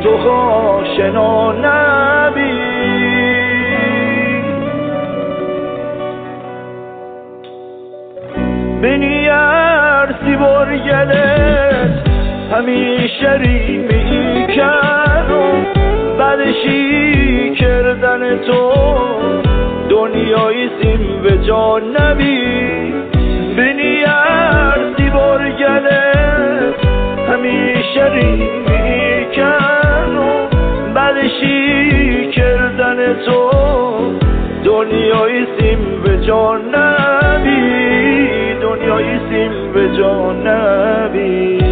تو آشنا نبی. بینی ارسی برگلت همیشه ریمی کردم، بعدشی کردن تو دنیای سیم به جان نبی. بینی ارسی برگلت همیشه ریمی کردم، بعدشی کردن تو دنیای سیم به جان نبی، دنیای سیم به جان نبی.